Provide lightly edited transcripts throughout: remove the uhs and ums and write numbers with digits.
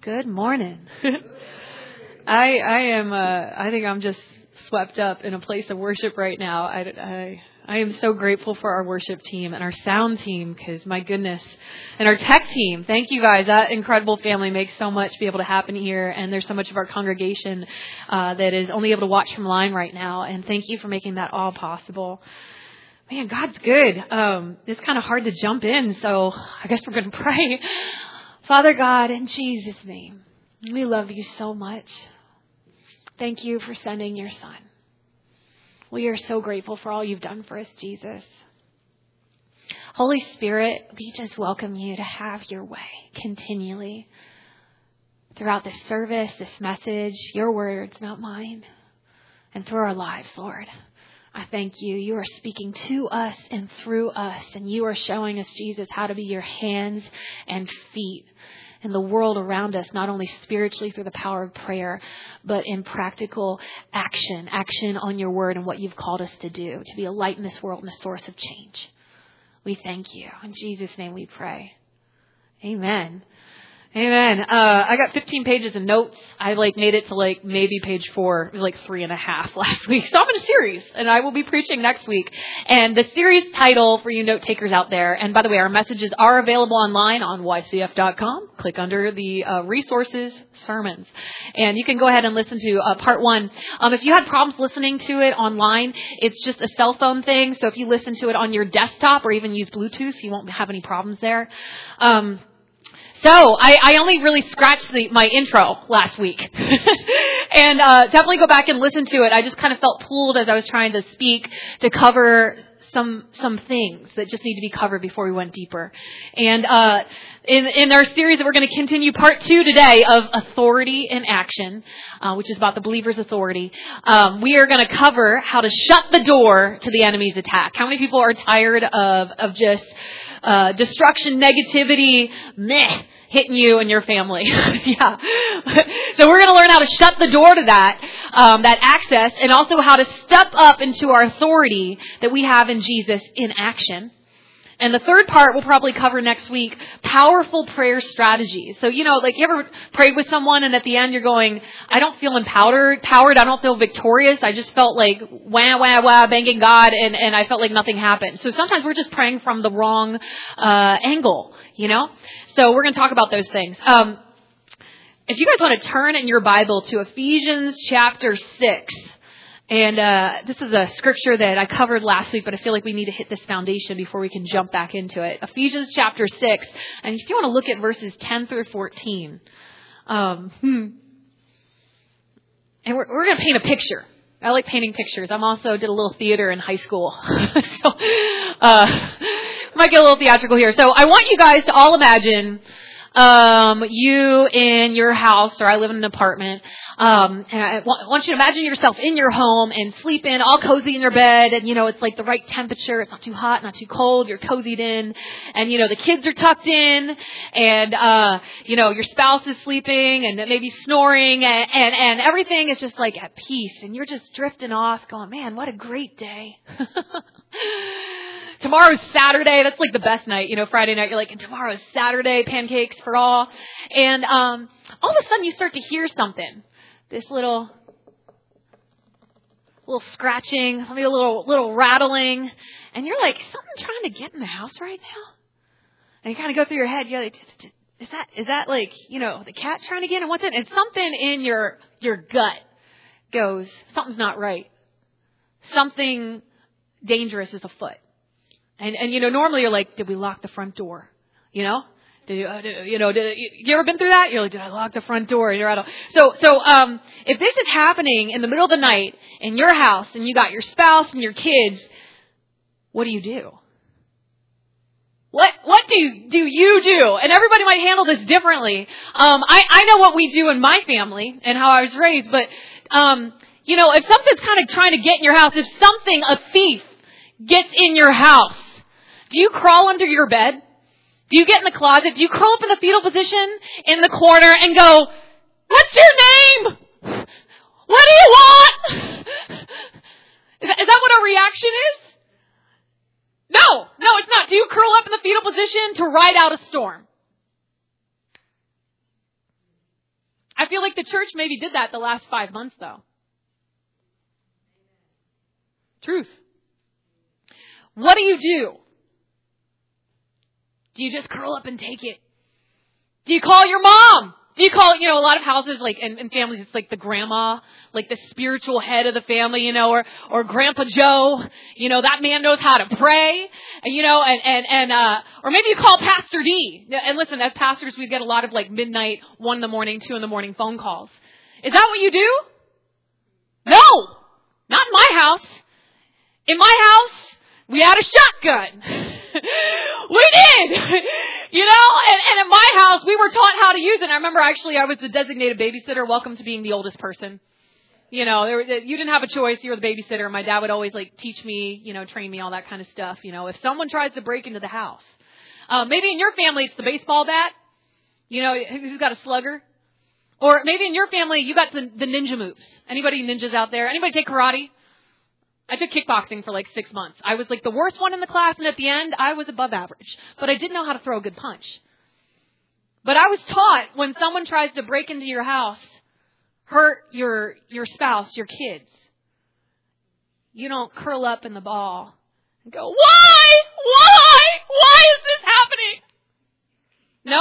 Good morning. I think I'm just swept up in a place of worship right now. I am so grateful for our worship team and our sound team, because my goodness, and our tech team. Thank you guys. That incredible family makes so much be able to happen here. And there's so much of our congregation that is only able to watch from line right now. And thank you for making that all possible. Man, God's good. It's kind of hard to jump in, so I guess we're going to pray. Father God, in Jesus' name, we love you so much. Thank you for sending your Son. We are so grateful for all you've done for us, Jesus. Holy Spirit, we just welcome you to have your way continually throughout this service, this message, your words, not mine, and through our lives, Lord. I thank you. You are speaking to us and through us, and you are showing us, Jesus, how to be your hands and feet in the world around us, not only spiritually through the power of prayer, but in practical action on your word and what you've called us to do, to be a light in this world and a source of change. We thank you. In Jesus' name we pray. Amen. Amen. I got 15 pages of notes. I made it to maybe page 4. It was 3.5 last week. So I'm in a series, and I will be preaching next week. And the series title for you note takers out there, and by the way, our messages are available online on ycf.com. Click under the resources, sermons, and you can go ahead and listen to part 1. If you had problems listening to it online, it's just a cell phone thing. So if you listen to it on your desktop or even use Bluetooth, you won't have any problems there. So I only really scratched my intro last week, and definitely go back and listen to it. I just kind of felt pulled as I was trying to speak to cover some things that just need to be covered before we went deeper. And in our series that we're going to continue part 2 today of authority in action, which is about the believer's authority, we are going to cover how to shut the door to the enemy's attack. How many people are tired of just destruction, negativity, hitting you and your family? Yeah. So we're going to learn how to shut the door to that access, and also how to step up into our authority that we have in Jesus in action. And the third part we'll probably cover next week, powerful prayer strategies. So, you ever prayed with someone and at the end you're going, I don't feel empowered, I don't feel victorious. I just felt like wah, wah, wah, banging God, and I felt like nothing happened. So sometimes we're just praying from the wrong angle, So we're going to talk about those things. If you guys want to turn in your Bible to Ephesians chapter 6. And this is a scripture that I covered last week, but I feel like we need to hit this foundation before we can jump back into it. Ephesians chapter 6. And if you want to look at verses 10 through 14. And we're going to paint a picture. I like painting pictures. I'm also did a little theater in high school. So might get a little theatrical here. So I want you guys to all imagine you in your house, or I live in an apartment, and I want you to imagine yourself in your home and sleeping all cozy in your bed, and it's the right temperature. It's not too hot, not too cold. You're cozied in, and the kids are tucked in, and your spouse is sleeping and maybe snoring, and everything is just at peace, and you're just drifting off, going, man, what a great day. Tomorrow's Saturday. That's the best night. Friday night, you're and tomorrow's Saturday, pancakes for all. And all of a sudden you start to hear something. This little scratching, maybe a little rattling. And you're something's trying to get in the house right now. And you kind of go through your head. You're is that the cat trying to get in? What's it? And something in your gut goes, something's not right. Something dangerous is afoot. And normally you're did we lock the front door? Did you ever been through that? You're did I lock the front door? And you're out of, so if this is happening in the middle of the night in your house and you got your spouse and your kids, what do you do? What do you do? And everybody might handle this differently. I know what we do in my family and how I was raised, but if something's kind of trying to get in your house, if a thief gets in your house, do you crawl under your bed? Do you get in the closet? Do you curl up in the fetal position in the corner and go, what's your name? What do you want? Is that what our reaction is? No, it's not. Do you curl up in the fetal position to ride out a storm? I feel like the church maybe did that the last 5 months, though. Truth. What do you do? Do you just curl up and take it? Do you call your mom? Do you call, a lot of houses, like, and families, it's like the grandma, like the spiritual head of the family, or Grandpa Joe, that man knows how to pray, or maybe you call Pastor D. And listen, as pastors, we get a lot of like midnight, 1 a.m, 2 a.m. phone calls. Is that what you do? No! Not in my house. In my house, we had a shotgun. We did! And in my house, we were taught how to use it. And I remember actually I was the designated babysitter. Welcome to being the oldest person. You didn't have a choice. You were the babysitter. My dad would always like teach me, train me, all that kind of stuff. If someone tries to break into the house, maybe in your family, it's the baseball bat. Who's got a slugger? Or maybe in your family, you got the ninja moves. Anybody ninjas out there? Anybody take karate? I took kickboxing for like 6 months. I was like the worst one in the class, and at the end, I was above average. But I didn't know how to throw a good punch. But I was taught when someone tries to break into your house, hurt your spouse, your kids, you don't curl up in the ball and go, why? Why? Why is this happening? No?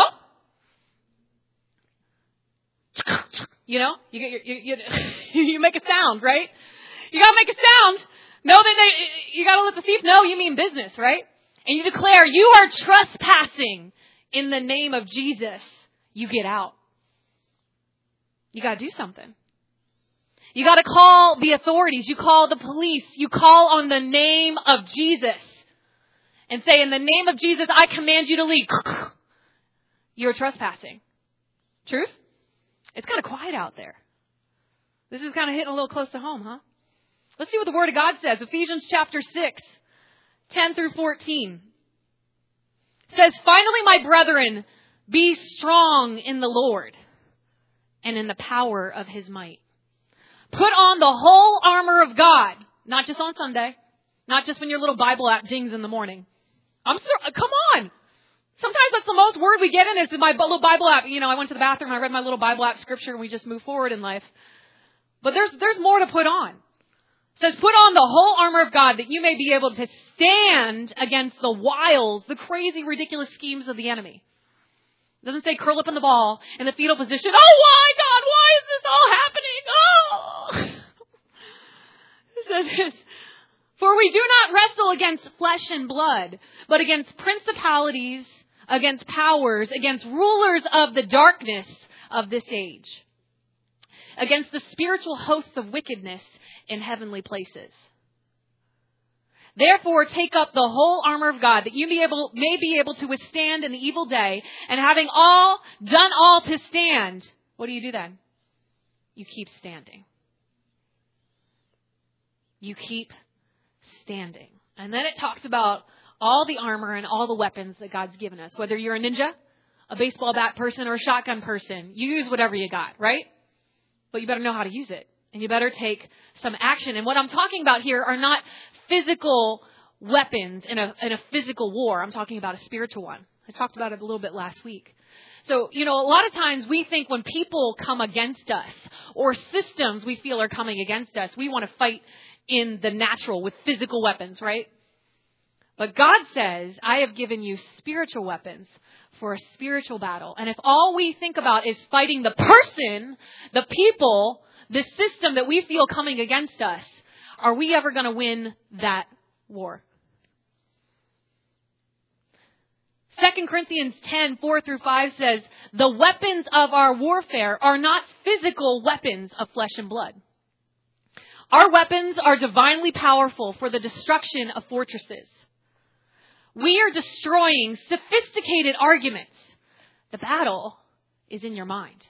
You make a sound, right? You gotta make a sound. No, you gotta let the thief know you mean business, right? And you declare, you are trespassing in the name of Jesus. You get out. You gotta do something. You gotta call the authorities. You call the police. You call on the name of Jesus. And say, in the name of Jesus, I command you to leave. You're trespassing. Truth? It's kind of quiet out there. This is kind of hitting a little close to home, huh? Let's see what the Word of God says. Ephesians chapter 6, 10 through 14. It says, finally, my brethren, be strong in the Lord and in the power of His might. Put on the whole armor of God, not just on Sunday, not just when your little Bible app dings in the morning. Come on. Sometimes that's the most word we get in is in my little Bible app. I went to the bathroom, I read my little Bible app scripture, and we just move forward in life. But there's more to put on. It says, put on the whole armor of God that you may be able to stand against the wiles, the crazy, ridiculous schemes of the enemy. It doesn't say curl up in the ball in the fetal position. Oh, why, God? Why is this all happening? Oh! It says this. For we do not wrestle against flesh and blood, but against principalities, against powers, against rulers of the darkness of this age, against the spiritual hosts of wickedness in heavenly places. Therefore, take up the whole armor of God, that you may be able to withstand in the evil day, and having done all to stand, what do you do then? You keep standing. You keep standing. And then it talks about all the armor and all the weapons that God's given us. Whether you're a ninja, a baseball bat person, or a shotgun person, you use whatever you got, right? But you better know how to use it. And you better take some action. And what I'm talking about here are not physical weapons in a physical war. I'm talking about a spiritual one. I talked about it a little bit last week. So, a lot of times we think when people come against us or systems we feel are coming against us, we want to fight in the natural with physical weapons, right? But God says, I have given you spiritual weapons for a spiritual battle. And if all we think about is fighting the person, the people, the system that we feel coming against us, are we ever going to win that war? 2 Corinthians 10, 4 through 5 says, the weapons of our warfare are not physical weapons of flesh and blood. Our weapons are divinely powerful for the destruction of fortresses. We are destroying sophisticated arguments. The battle is in your mind.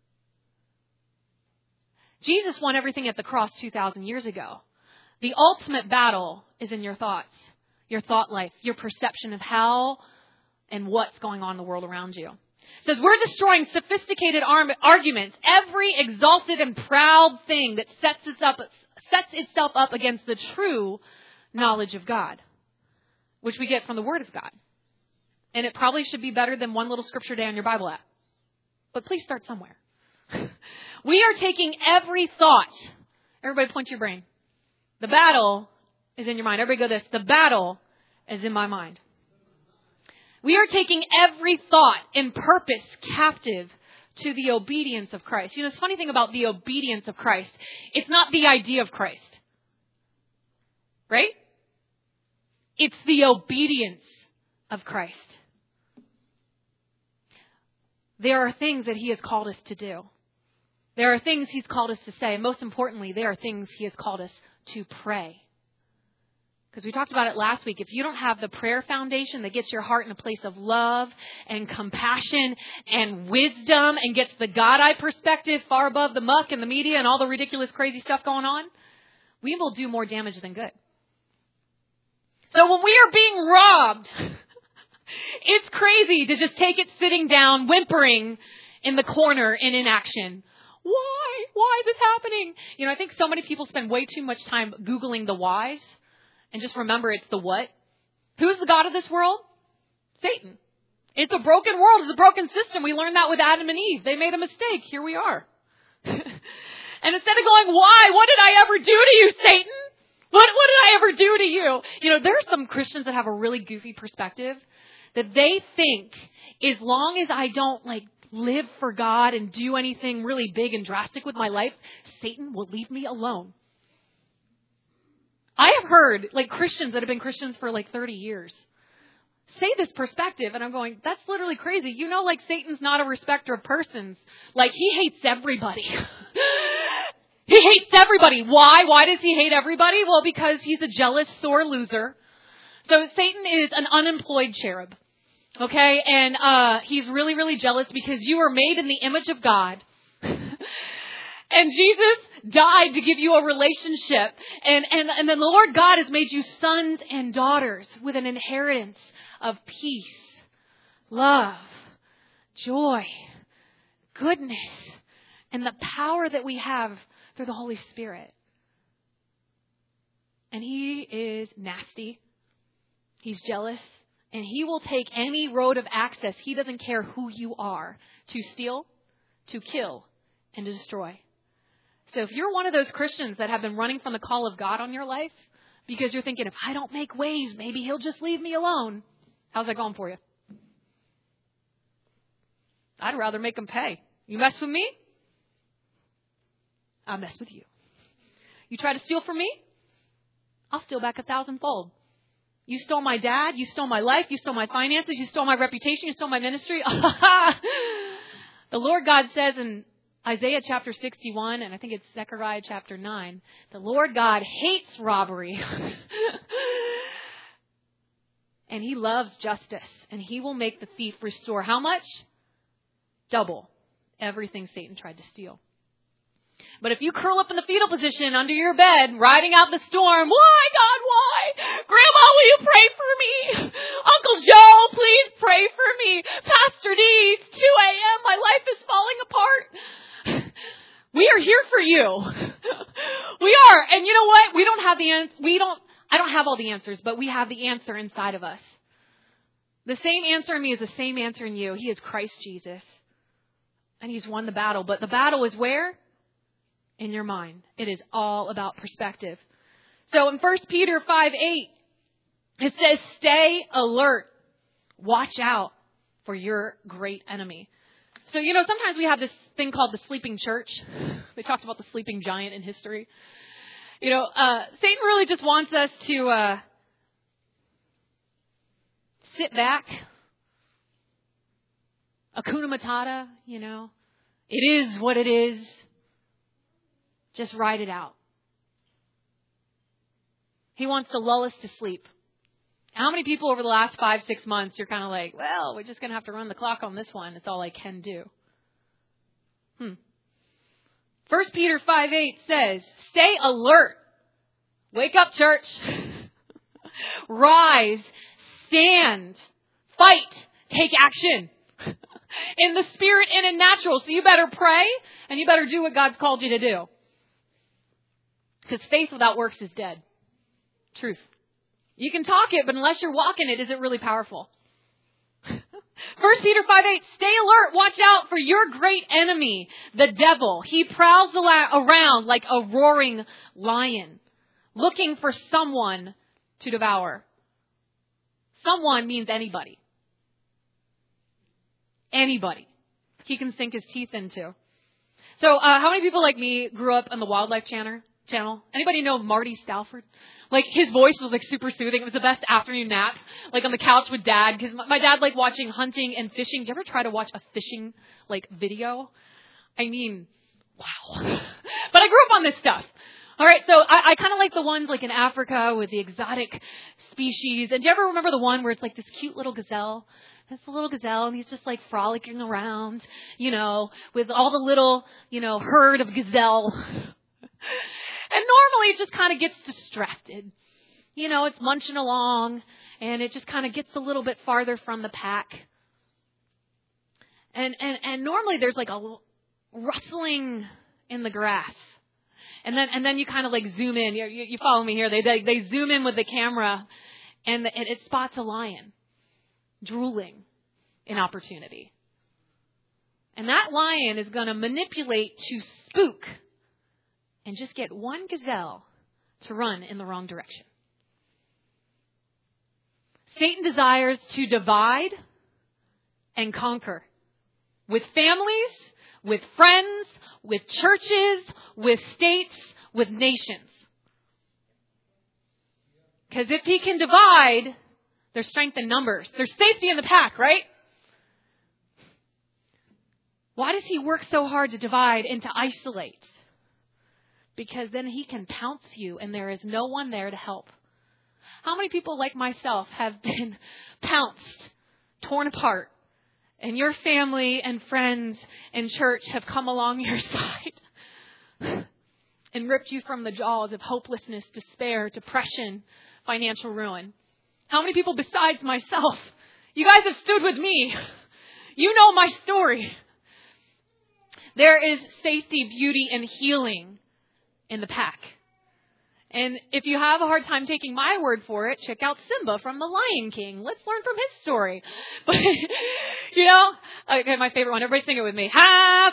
Jesus won everything at the cross 2,000 years ago. The ultimate battle is in your thoughts, your thought life, your perception of how and what's going on in the world around you. It says we're destroying sophisticated arguments, every exalted and proud thing that sets itself up against the true knowledge of God, which we get from the Word of God. And it probably should be better than one little scripture day on your Bible app. But please start somewhere. We are taking every thought. Everybody point to your brain. The battle is in your mind. Everybody go this. The battle is in my mind. We are taking every thought and purpose captive to the obedience of Christ. You know, the funny thing about the obedience of Christ, it's not the idea of Christ. Right? It's the obedience of Christ. There are things that He has called us to do. There are things He's called us to say. And most importantly, there are things He has called us to pray. Because we talked about it last week. If you don't have the prayer foundation that gets your heart in a place of love and compassion and wisdom and gets the God-eye perspective far above the muck and the media and all the ridiculous, crazy stuff going on, we will do more damage than good. So when we are being robbed, it's crazy to just take it sitting down, whimpering in the corner in inaction. Why? Why is this happening? You know, I think so many people spend way too much time Googling the whys. And just remember, it's the what. Who's the God of this world? Satan. It's a broken world. It's a broken system. We learned that with Adam and Eve. They made a mistake. Here we are. And instead of going, why? What did I ever do to you, Satan? What did I ever do to you? You know, there are some Christians that have a really goofy perspective that they think as long as I don't live for God and do anything really big and drastic with my life, Satan will leave me alone. I have heard Christians that have been Christians for 30 years say this perspective, and I'm going, that's literally crazy. You know, Satan's not a respecter of persons. He hates everybody. He hates everybody. Why? Why does he hate everybody? Well, because he's a jealous, sore loser. So Satan is an unemployed cherub. Okay? And he's really, really jealous because you are made in the image of God. And Jesus died to give you a relationship. And then the Lord God has made you sons and daughters with an inheritance of peace, love, joy, goodness, and the power that we have through the Holy Spirit. And He is nasty. He's jealous. And He will take any road of access. He doesn't care who you are, to steal, to kill, and to destroy. So if you're one of those Christians that have been running from the call of God on your life because you're thinking, if I don't make waves, maybe He'll just leave me alone. How's that going for you? I'd rather make Him pay. You mess with me, I'll mess with you. You try to steal from me, I'll steal back 1,000-fold. You stole my dad, you stole my life, you stole my finances, you stole my reputation, you stole my ministry. The Lord God says in Isaiah chapter 61, and I think it's Zechariah chapter 9, the Lord God hates robbery. And He loves justice. And He will make the thief restore how much? Double everything Satan tried to steal. But if you curl up in the fetal position under your bed, riding out the storm, why, God, why? Grandma, will you pray for me? Uncle Joe, please pray for me. Pastor D, it's 2 a.m. My life is falling apart. We are here for you. We are. And you know what? We don't have I don't have all the answers, but we have the answer inside of us. The same answer in me is the same answer in you. He is Christ Jesus. And He's won the battle. But the battle is where? In your mind. It is all about perspective. So in 1 Peter 5:8, it says, stay alert. Watch out for your great enemy. So, you know, sometimes we have this thing called the sleeping church. They talked about the sleeping giant in history. You know, Satan really just wants us to sit back. Hakuna Matata, you know. It is what it is. Just ride it out. He wants to lull us to sleep. How many people over the last 5-6 months, you're kind of like, well, we're just going to have to run the clock on this one. It's all I can do. 1 Peter 5:8 says, stay alert. Wake up, church. Rise. Stand. Fight. Take action. In the spirit and in natural. So you better pray and you better do what God's called you to do. Because faith without works is dead. Truth. You can talk it, but unless you're walking it, is it really powerful? 1 Peter 5:8, stay alert, watch out for your great enemy, the devil. He prowls around like a roaring lion, looking for someone to devour. Someone means anybody. Anybody he can sink his teeth into. So how many people like me grew up on the Wildlife Channel? Anybody know Marty Stalford? Like, his voice was like super soothing. It was the best afternoon nap, like on the couch with Dad, because my dad liked watching hunting and fishing. Did you ever try to watch a fishing like video? I mean, wow. But I grew up on this stuff. All right, so I kind of like the ones like in Africa with the exotic species. And do you ever remember the one where it's like this cute little gazelle? It's a little gazelle, and he's just like frolicking around, with all the little, herd of gazelle. And normally it just kind of gets distracted. It's munching along, and it just kind of gets a little bit farther from the pack. And normally there's like a rustling in the grass. And then you kind of like zoom in. You follow me here. They zoom in with the camera, and it spots a lion drooling in opportunity. And that lion is going to manipulate to spook and just get one gazelle to run in the wrong direction. Satan desires to divide and conquer with families, with friends, with churches, with states, with nations. Because if he can divide, there's strength in numbers. There's safety in the pack, right? Why does he work so hard to divide and to isolate? Because then he can pounce you and there is no one there to help. How many people like myself have been pounced, torn apart, and your family and friends and church have come along your side and ripped you from the jaws of hopelessness, despair, depression, financial ruin? How many people besides myself? You guys have stood with me. You know my story. There is safety, beauty, and healing in the pack. And if you have a hard time taking my word for it, check out Simba from The Lion King. Let's learn from his story. But, okay, my favorite one. Everybody sing it with me. Ha,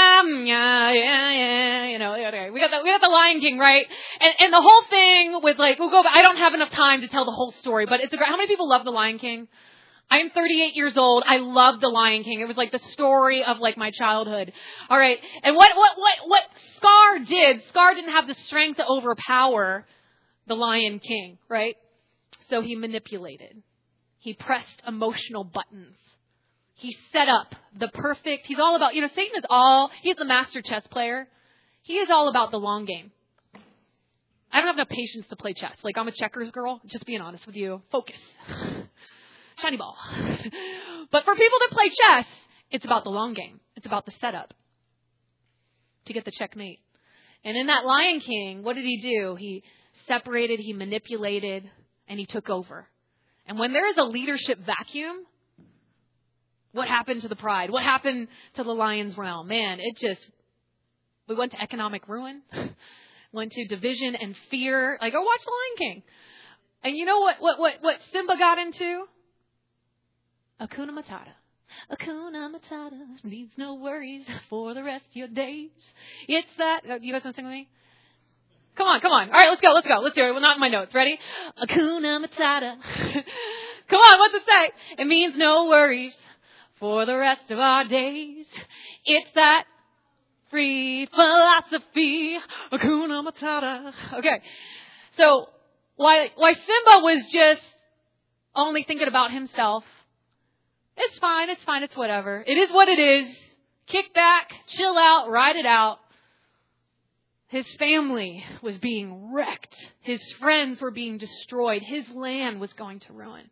yeah. We got the Lion King, right? And the whole thing with I don't have enough time to tell the whole story, but it's how many people love The Lion King? I'm 38 years old. I love The Lion King. It was like the story of my childhood. All right. And what Scar did, Scar didn't have the strength to overpower the Lion King, right? So he manipulated. He pressed emotional buttons. He set up he's all about, Satan he's the master chess player. He is all about the long game. I don't have enough patience to play chess. I'm a checkers girl, just being honest with you. Focus. Shiny ball. But for people that play chess, it's about the long game. It's about the setup to get the checkmate. And in that Lion King, what did he do? He separated, he manipulated, and he took over. And when there is a leadership vacuum, what happened to the pride? What happened to the lion's realm? Man, we went to economic ruin, went to division and fear. Go watch The Lion King. And you know what Simba got into? Hakuna Matata. Hakuna Matata needs no worries for the rest of your days. It's that. You guys want to sing with me? Come on. All right, let's go. Let's do it. Well, not in my notes. Ready? Hakuna Matata. Come on, what's it say? It means no worries for the rest of our days. It's that free philosophy. Hakuna Matata. Okay. So, why Simba was just only thinking about himself. It's fine, it's whatever. It is what it is. Kick back, chill out, ride it out. His family was being wrecked. His friends were being destroyed. His land was going to ruin.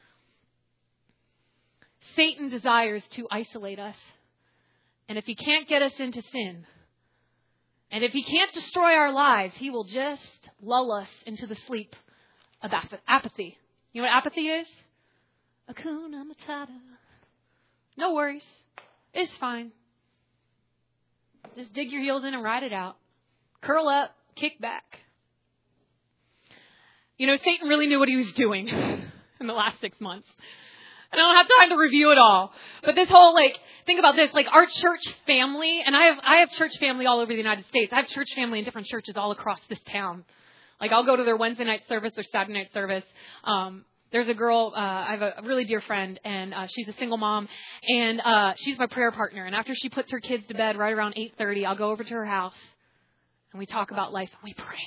Satan desires to isolate us. And if he can't get us into sin, and if he can't destroy our lives, he will just lull us into the sleep of apathy. You know what apathy is? Hakuna Matata. No worries. It's fine. Just dig your heels in and ride it out. Curl up, kick back. Satan really knew what he was doing in the last 6 months. I don't have time to review it all. But this whole, think about this, our church family, and I have church family all over the United States. I have church family in different churches all across this town. I'll go to their Wednesday night service, their Saturday night service. There's a girl, I have a really dear friend, and she's a single mom, and she's my prayer partner. And after she puts her kids to bed right around 8:30, I'll go over to her house, and we talk about life, and we pray.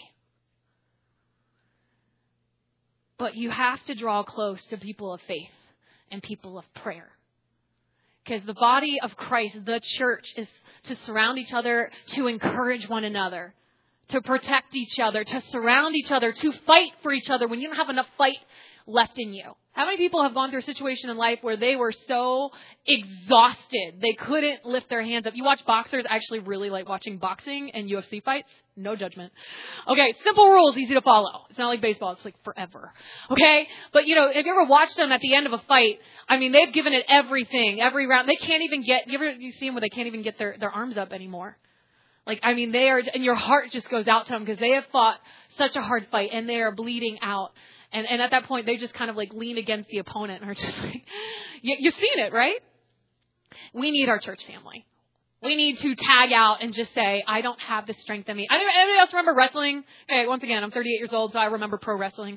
But you have to draw close to people of faith and people of prayer. Because the body of Christ, the church, is to surround each other, to encourage one another, to protect each other, to surround each other, to fight for each other when you don't have enough fight left in you. How many people have gone through a situation in life where they were so exhausted they couldn't lift their hands up? You watch boxers. I actually really like watching boxing and UFC fights. No judgment. Okay, simple rules, easy to follow. It's not like baseball. It's forever. Okay? But, have you ever watched them at the end of a fight? I mean, they've given it everything, every round. They can't even you see them where they can't even get their arms up anymore. They are, and your heart just goes out to them because they have fought such a hard fight and they are bleeding out. And at that point, they just kind of lean against the opponent and are just you've seen it, right? We need our church family. We need to tag out and just say, I don't have the strength in me. Anybody else remember wrestling? Okay, once again, I'm 38 years old, so I remember pro wrestling.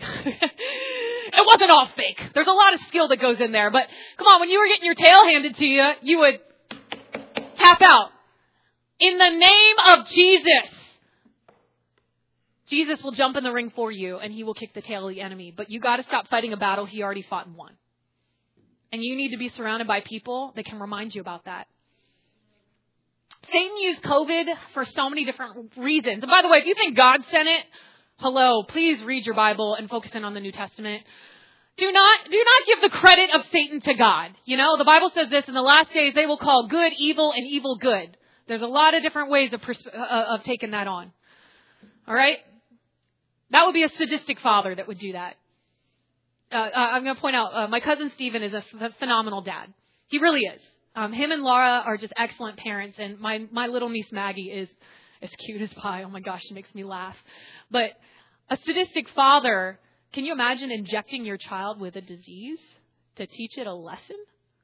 It wasn't all fake. There's a lot of skill that goes in there. But come on, when you were getting your tail handed to you, you would tap out. In the name of Jesus. Jesus will jump in the ring for you and he will kick the tail of the enemy. But you got to stop fighting a battle he already fought and won. And you need to be surrounded by people that can remind you about that. Satan used COVID for so many different reasons. And by the way, if you think God sent it, hello, please read your Bible and focus in on the New Testament. Do not give the credit of Satan to God. The Bible says this, in the last days they will call good evil and evil good. There's a lot of different ways of taking that on. All right? That would be a sadistic father that would do that. I'm going to point out, my cousin Stephen is a phenomenal dad. He really is. Him and Laura are just excellent parents, and my little niece Maggie is as cute as pie. Oh my gosh, she makes me laugh. But a sadistic father, can you imagine injecting your child with a disease to teach it a lesson?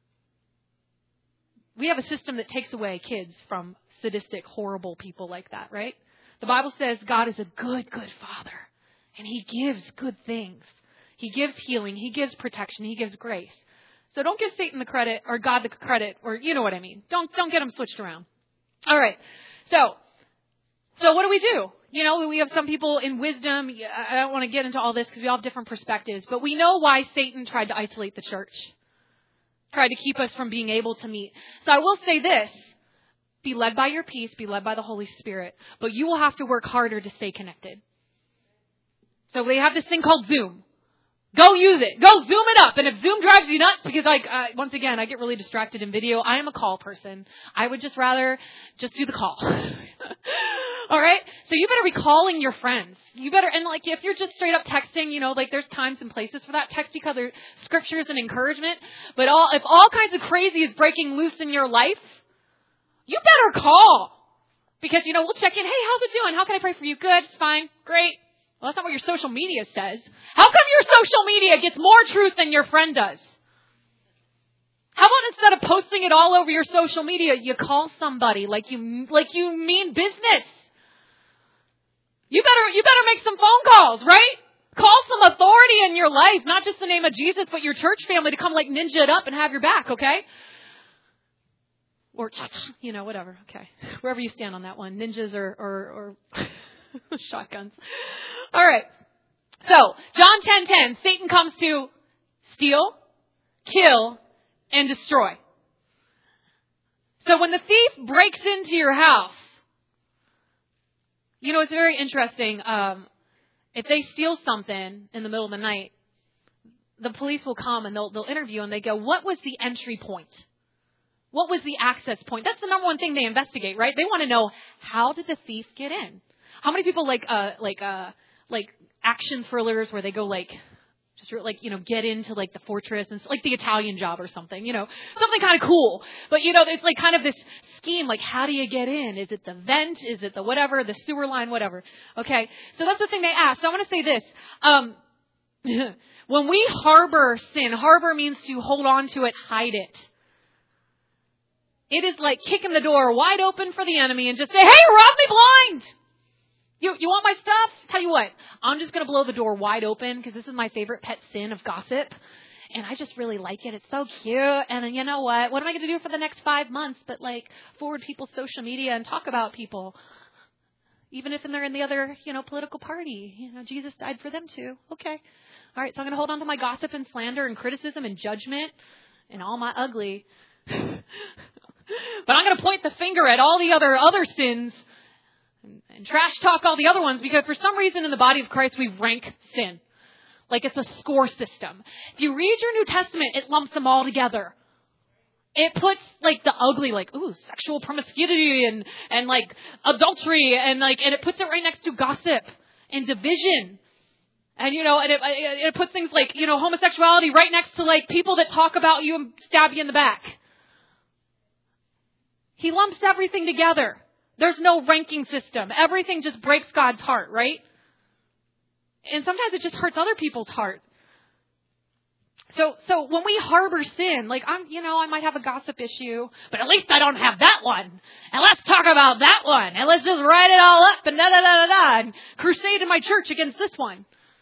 We have a system that takes away kids from sadistic, horrible people like that, right? The Bible says God is a good, good father. And he gives good things. He gives healing. He gives protection. He gives grace. So don't give Satan the credit or God the credit, or you know what I mean. Don't get them switched around. All right. So what do? We have some people in wisdom. I don't want to get into all this because we all have different perspectives. But we know why Satan tried to isolate the church. Tried to keep us from being able to meet. So I will say this. Be led by your peace. Be led by the Holy Spirit. But you will have to work harder to stay connected. So we have this thing called Zoom. Go use it. Go Zoom it up. And if Zoom drives you nuts, because once again, I get really distracted in video. I am a call person. I would just rather just do the call. All right. So you better be calling your friends. You better, and if you're just straight up texting, there's times and places for that. Text each other scriptures and encouragement. But if all kinds of crazy is breaking loose in your life, you better call. Because, we'll check in. Hey, how's it doing? How can I pray for you? Good. It's fine. Great. Well, that's not what your social media says. How come your social media gets more truth than your friend does? How about instead of posting it all over your social media, you call somebody like you mean business? You better make some phone calls, right? Call some authority in your life, not just the name of Jesus, but your church family to come ninja it up and have your back, okay? Or, whatever, okay. Wherever you stand on that one, ninjas or shotguns. All right. So, John 10:10, Satan comes to steal, kill, and destroy. So when the thief breaks into your house, it's very interesting. If they steal something in the middle of the night, the police will come and they'll interview and they go, what was the entry point? What was the access point? That's the number one thing they investigate, right? They want to know, how did the thief get in? How many people like action thrillers where they go get into the fortress and like The Italian Job or something, something kind of cool. But it's kind of this scheme, how do you get in? Is it the vent? Is it the whatever, the sewer line, whatever? Okay. So that's the thing they ask. So I want to say this. When we harbor sin, harbor means to hold on to it, hide it. It is like kicking the door wide open for the enemy and just say, hey, rob me blind. You want my stuff? Tell you what, I'm just going to blow the door wide open because this is my favorite pet sin of gossip. And I just really like it. It's so cute. And you know what? What am I going to do for the next 5 months but like forward people's social media and talk about people? Even if they're in the other, political party. Jesus died for them too. Okay. All right. So I'm going to hold on to my gossip and slander and criticism and judgment and all my ugly. But I'm going to point the finger at all the other sins and trash talk all the other ones because for some reason in the body of Christ we rank sin. Like it's a score system. If you read your New Testament, it lumps them all together. It puts like the ugly, like, ooh, sexual promiscuity and like adultery and it puts it right next to gossip and division. And, and it puts things like, homosexuality right next to like people that talk about you and stab you in the back. He lumps everything together. There's no ranking system. Everything just breaks God's heart, right? And sometimes it just hurts other people's heart. So when we harbor sin, like I might have a gossip issue, but at least I don't have that one. And let's talk about that one. And let's just write it all up and and crusade in my church against this one.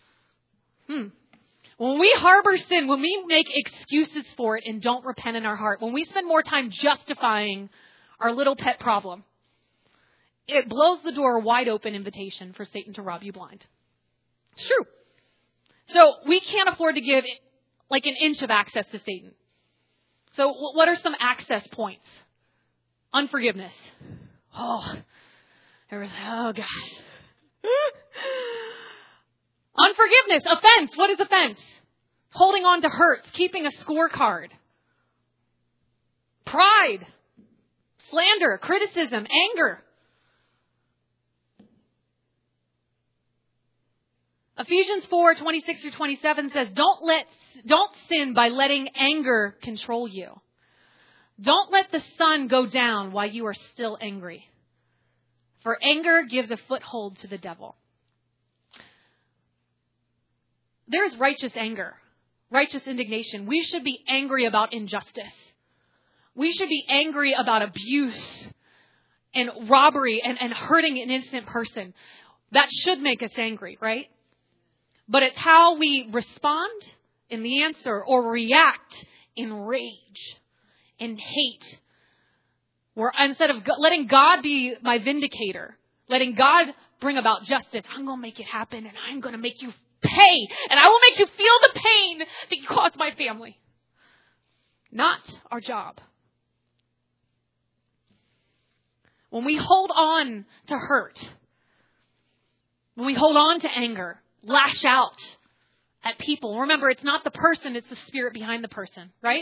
When we harbor sin, when we make excuses for it and don't repent in our heart, when we spend more time justifying our little pet problem, it blows the door a wide open invitation for Satan to rob you blind. It's true. So we can't afford to give like an inch of access to Satan. So what are some access points? Unforgiveness. Oh gosh. Unforgiveness. Offense. What is offense? Holding on to hurts. Keeping a scorecard. Pride. Slander. Criticism. Anger. Ephesians 4:26-27 says, don't sin by letting anger control you. Don't let the sun go down while you are still angry. For anger gives a foothold to the devil. There's righteous anger, righteous indignation. We should be angry about injustice. We should be angry about abuse and robbery and hurting an innocent person. That should make us angry, right? But it's how we respond in the answer or react in rage and hate. Where instead of letting God be my vindicator, letting God bring about justice, I'm going to make it happen and I'm going to make you pay. And I will make you feel the pain that you caused my family. Not our job. When we hold on to hurt, when we hold on to anger, lash out at people. Remember, it's not the person, it's the spirit behind the person, right?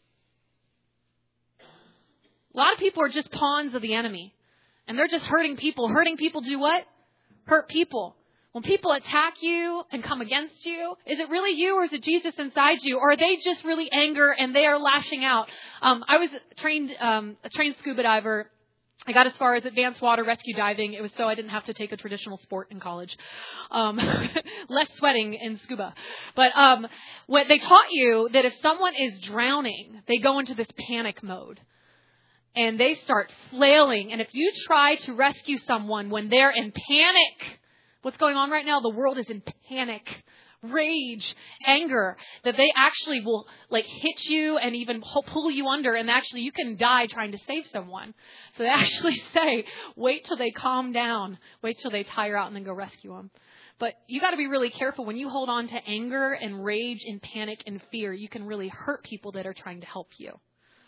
A lot of people are just pawns of the enemy. And they're just hurting people. Hurting people do what? Hurt people. When people attack you and come against you, is it really you or is it Jesus inside you? Or are they just really anger and they are lashing out? I was a trained scuba diver. I got as far as advanced water rescue diving. It was so I didn't have to take a traditional sport in college. Less sweating in scuba. But what they taught you that if someone is drowning, they go into this panic mode. And they start flailing. And if you try to rescue someone when they're in panic, what's going on right now? The world is in panic, rage, anger, that they actually will like hit you and even pull you under. And actually you can die trying to save someone. So they actually say, wait till they calm down. Wait till they tire out and then go rescue them. But you got to be really careful when you hold on to anger and rage and panic and fear. You can really hurt people that are trying to help you.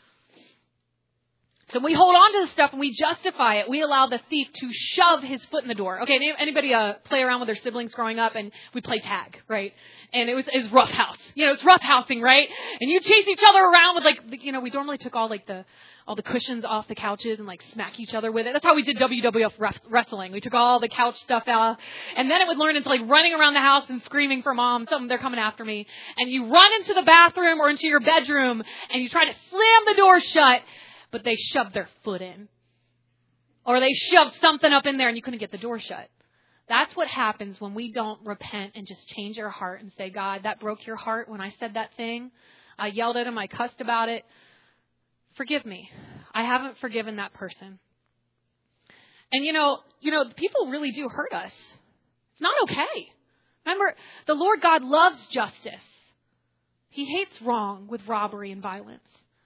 So we hold on to the stuff and we justify it. We allow the thief to shove his foot in the door. Okay, anybody play around with their siblings growing up? And we play tag, right? And it was rough house. It's rough housing, right? And you chase each other around with we normally took all the cushions off the couches and like smack each other with it. That's how we did WWF wrestling. We took all the couch stuff out, and then it would turn into like running around the house and screaming for mom. They're coming after me. And you run into the bathroom or into your bedroom and you try to slam the door shut. But they shoved their foot in. Or they shoved something up in there and you couldn't get the door shut. That's what happens when we don't repent and just change our heart and say, God, that broke your heart when I said that thing. I yelled at him. I cussed about it. Forgive me. I haven't forgiven that person. And people really do hurt us. It's not okay. Remember, the Lord God loves justice. He hates wrong with robbery and violence.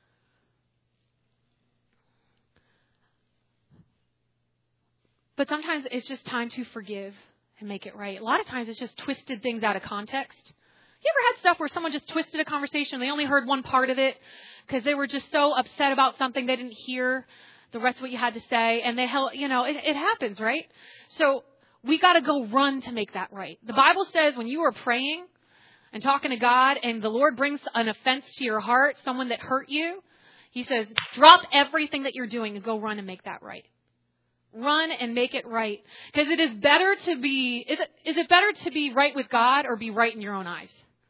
But sometimes it's just time to forgive and make it right. A lot of times it's just twisted things out of context. You ever had stuff where someone just twisted a conversation and they only heard one part of it because they were just so upset about something they didn't hear the rest of what you had to say, and it happens, right? So we got to go run to make that right. The Bible says when you are praying and talking to God and the Lord brings an offense to your heart, someone that hurt you, he says, drop everything that you're doing and go run and make that right. Run and make it right. Because it is better to be, is it better to be right with God or be right in your own eyes?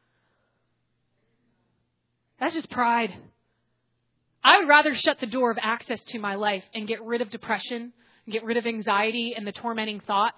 That's just pride. I would rather shut the door of access to my life and get rid of depression, and get rid of anxiety and the tormenting thoughts,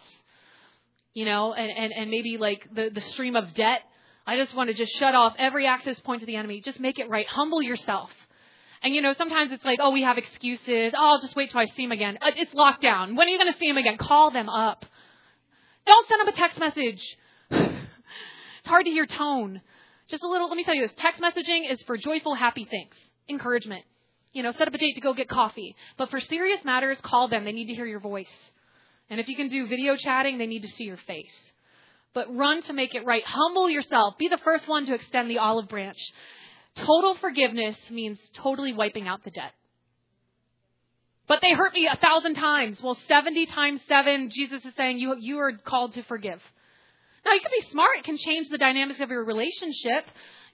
and maybe like the stream of debt. I just want to just shut off every access point to the enemy. Just make it right. Humble yourself. And, sometimes it's like, oh, we have excuses. Oh, I'll just wait till I see him again. It's lockdown. When are you going to see him again? Call them up. Don't send them a text message. It's hard to hear tone. Just a little, let me tell you this. Text messaging is for joyful, happy things. Encouragement. Set up a date to go get coffee. But for serious matters, call them. They need to hear your voice. And if you can do video chatting, they need to see your face. But run to make it right. Humble yourself. Be the first one to extend the olive branch. Total forgiveness means totally wiping out the debt. But they hurt me 1,000 times. Well, 70 times 7, Jesus is saying you are called to forgive. Now, you can be smart. It can change the dynamics of your relationship.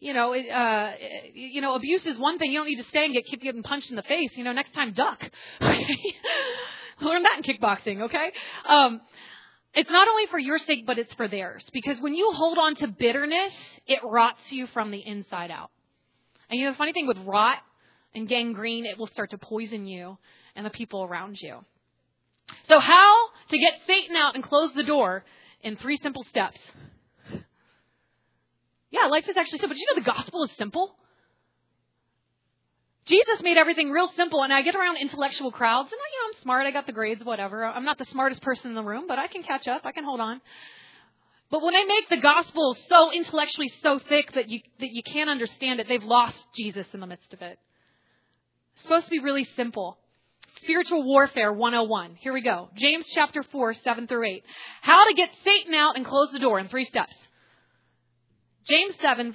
Abuse is one thing. You don't need to stay and keep getting punched in the face. Next time, duck. Okay? Learn that in kickboxing, okay? It's not only for your sake, but it's for theirs. Because when you hold on to bitterness, it rots you from the inside out. And the funny thing with rot and gangrene, it will start to poison you and the people around you. So how to get Satan out and close the door in 3 simple steps. Yeah, life is actually simple. Did you know the gospel is simple? Jesus made everything real simple, and I get around intellectual crowds, and I'm smart, I got the grades, whatever. I'm not the smartest person in the room, but I can catch up, I can hold on. But when they make the gospel so intellectually so thick that you can't understand it, they've lost Jesus in the midst of it. It's supposed to be really simple. Spiritual warfare 101. Here we go. James chapter 4, 7 through 8. How to get Satan out and close the door in 3 steps. James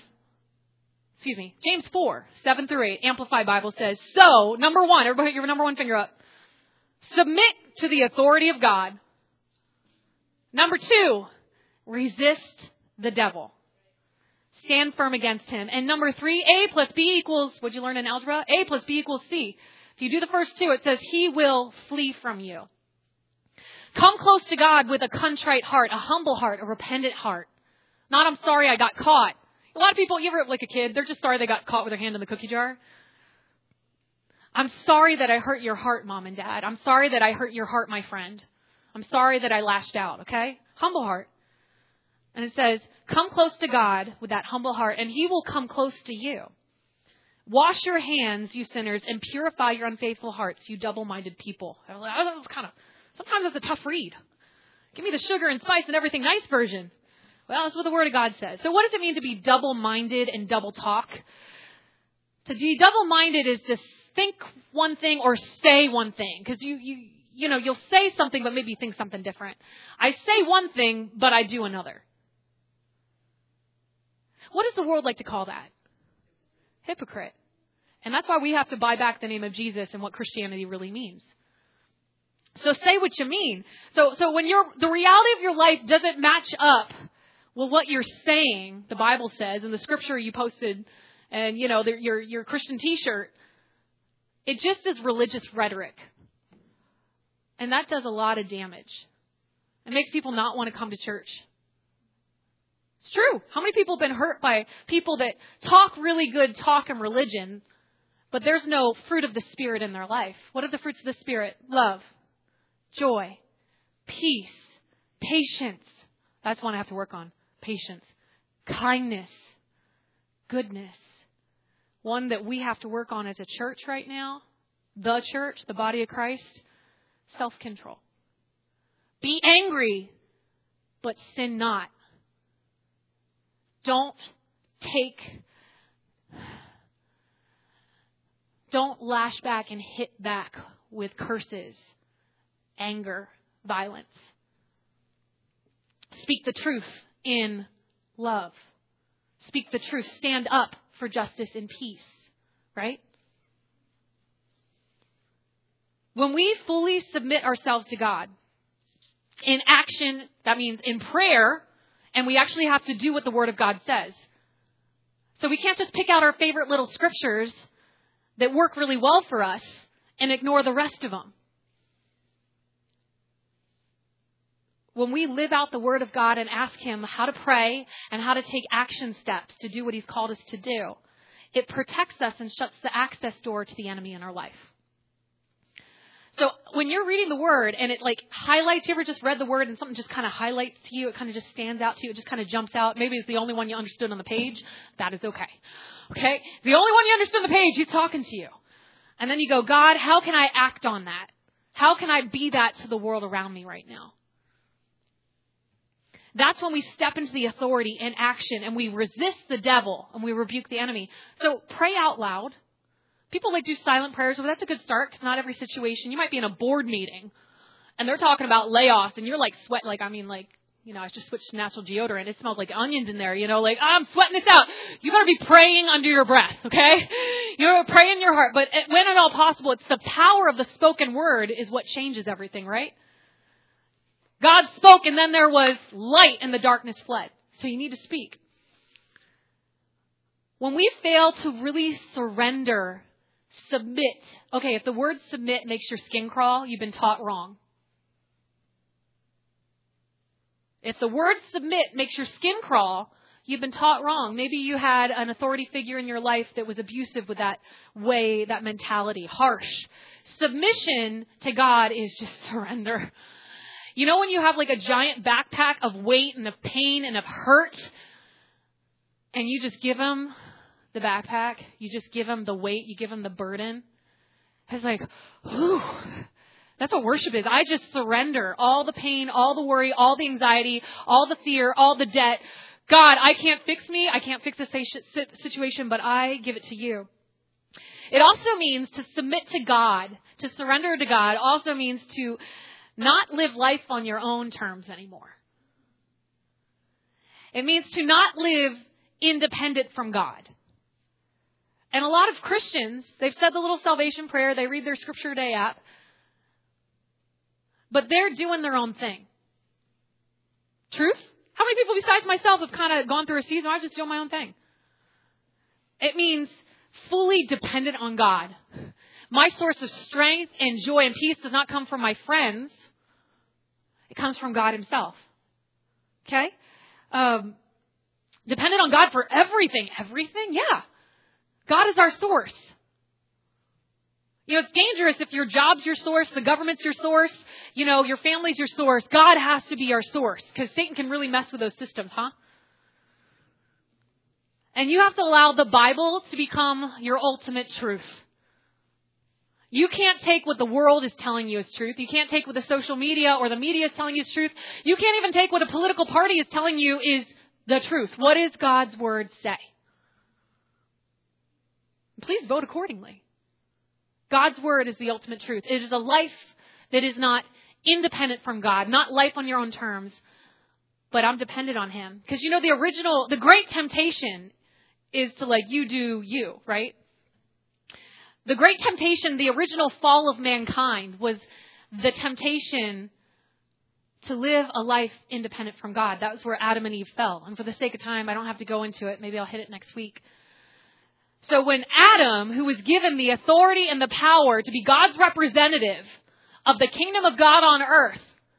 4, 7 through 8, Amplified Bible says, so, number 1, everybody put your number 1 finger up. Submit to the authority of God. Number 2, resist the devil. Stand firm against him. And number 3, A plus B equals, what'd you learn in algebra? A plus B equals C. If you do the first 2, it says he will flee from you. Come close to God with a contrite heart, a humble heart, a repentant heart. Not, I'm sorry I got caught. A lot of people, you ever like a kid, they're just sorry they got caught with their hand in the cookie jar. I'm sorry that I hurt your heart, Mom and Dad. I'm sorry that I hurt your heart, my friend. I'm sorry that I lashed out, okay? Humble heart. And it says, come close to God with that humble heart, and he will come close to you. Wash your hands, you sinners, and purify your unfaithful hearts, you double-minded people. Sometimes that's a tough read. Give me the sugar and spice and everything nice version. Well, that's what the Word of God says. So what does it mean to be double-minded and double-talk? To be double-minded is to think one thing or say one thing. Because you'll say something but maybe think something different. I say one thing, but I do another. What does the world like to call that? Hypocrite. And that's why we have to buy back the name of Jesus and what Christianity really means. So say what you mean. So when the reality of your life doesn't match up with what you're saying, the Bible says, and the scripture you posted, and your Christian t-shirt, it just is religious rhetoric. And that does a lot of damage. It makes people not want to come to church. It's true. How many people have been hurt by people that talk really good talk and religion, but there's no fruit of the Spirit in their life? What are the fruits of the Spirit? Love, joy, peace, Patience. That's one I have to work on. Patience. Kindness. Goodness. One that we have to work on as a church right now. The church, the body of Christ. Self-control. Be angry, but sin not. Don't lash back and hit back with curses, anger, violence. Speak the truth in love. Speak the truth. Stand up for justice and peace. Right? When we fully submit ourselves to God, in action, that means in prayer, and we actually have to do what the Word of God says. So we can't just pick out our favorite little scriptures that work really well for us and ignore the rest of them. When we live out the Word of God and ask Him how to pray and how to take action steps to do what He's called us to do, it protects us and shuts the access door to the enemy in our life. So when you're reading the Word and it highlights, you ever just read the Word and something just kind of highlights to you, it kind of just stands out to you, it just kind of jumps out. Maybe it's the only one you understood on the page. That is okay. Okay? The only one you understood on the page, He's talking to you. And then you go, God, how can I act on that? How can I be that to the world around me right now? That's when we step into the authority and action and we resist the devil and we rebuke the enemy. So pray out loud. People do silent prayers. Well, that's a good start because not every situation. You might be in a board meeting and they're talking about layoffs and you're sweat. I just switched to natural deodorant. It smells like onions in there, I'm sweating this out. You better be praying under your breath, okay? Pray in your heart. But when at all possible, it's the power of the spoken word is what changes everything, right? God spoke and then there was light and the darkness fled. So you need to speak. When we fail to really surrender, submit. Okay, if the word submit makes your skin crawl, you've been taught wrong. If the word submit makes your skin crawl, you've been taught wrong. Maybe you had an authority figure in your life that was abusive with that way, that mentality, harsh. Submission to God is just surrender. When you have a giant backpack of weight and of pain and of hurt, and you just give Him the backpack, you just give Him the weight, you give Him the burden. It's whew. That's what worship is. I just surrender all the pain, all the worry, all the anxiety, all the fear, all the debt. God, I can't fix me. I can't fix the situation, but I give it to you. It also means to submit to God, to surrender to God also means to not live life on your own terms anymore. It means to not live independent from God. And a lot of Christians, they've said the little salvation prayer, they read their Scripture a Day app, but they're doing their own thing. Truth? How many people besides myself have kind of gone through a season where I'm just doing my own thing? It means fully dependent on God. My source of strength and joy and peace does not come from my friends. It comes from God Himself. Okay? Dependent on God for everything. Everything? Yeah. God is our source. It's dangerous if your job's your source, the government's your source, your family's your source. God has to be our source because Satan can really mess with those systems, huh? And you have to allow the Bible to become your ultimate truth. You can't take what the world is telling you as truth. You can't take what the social media or the media is telling you as truth. You can't even take what a political party is telling you is the truth. What does God's word say? Please vote accordingly. God's word is the ultimate truth. It is a life that is not independent from God, not life on your own terms, but I'm dependent on Him. Because the great temptation is to you do you, right? The great temptation, the original fall of mankind, was the temptation to live a life independent from God. That was where Adam and Eve fell. And for the sake of time, I don't have to go into it. Maybe I'll hit it next week. So when Adam, who was given the authority and the power to be God's representative of the kingdom of God on earth,